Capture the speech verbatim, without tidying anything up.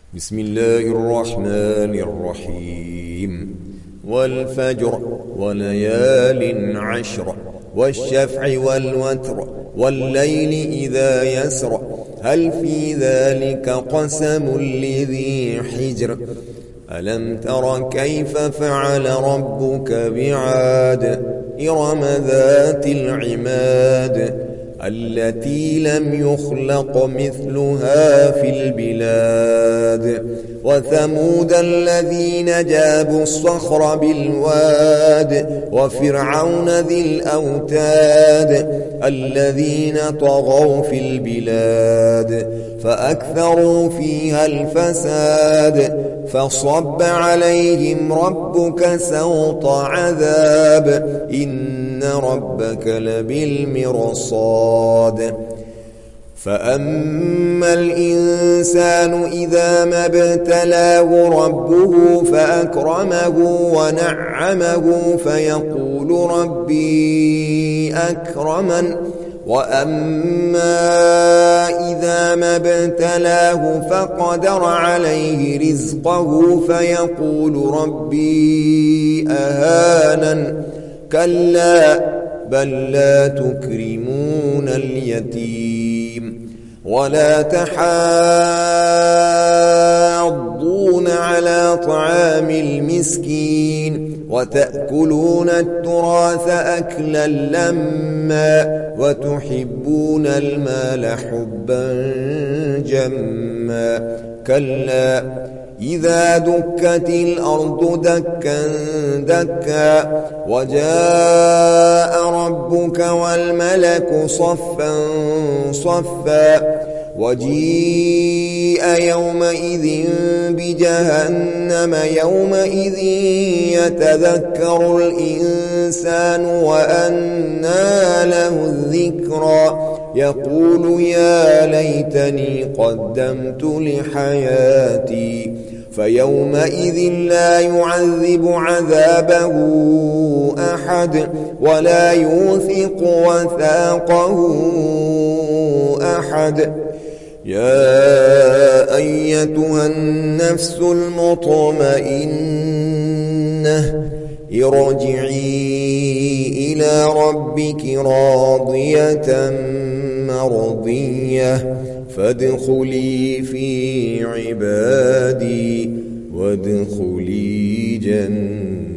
بسم الله الرحمن الرحيم والفجر وليال عشر والشفع والوتر والليل إذا يسر هل في ذلك قسم لذي حجر ألم تر كيف فعل ربك بعاد إرم ذات العماد التي لم يخلق مثلها في البلاد وثمود الذين جابوا الصخر بالواد وفرعون ذي الأوتاد الذين طغوا في البلاد فأكثروا فيها الفساد فصب عليهم ربك سوط عذاب إن ربك لبالمرصاد فأما الإنسان إذا ما ابتلاه ربه فأكرمه ونعمه فيقول ربي أكرمن وأما إذا ما ابتلاه فقدر عليه رزقه فيقول ربي أهانن كلا بل لا تكرمون اليتيم ولا تحاضون على طعام المسكين وتأكلون التراث أكلا لما وتحبون المال حبا جما كلا إذا دكت الأرض دكا دكا وجاء ربك والملك صفا صفا وجيء يومئذ بجهنم يومئذ يتذكر الإنسان وأنى له الذكرى يقول يا ليتني قدمت لحياتي فيومئذ لا يعذب عذابه أحد ولا يوثق وثاقه أحد يا أيتها النفس المطمئنة ارجعي إلى ربك راضية مرضية فادخلي في عبادي وادخلي جنتي.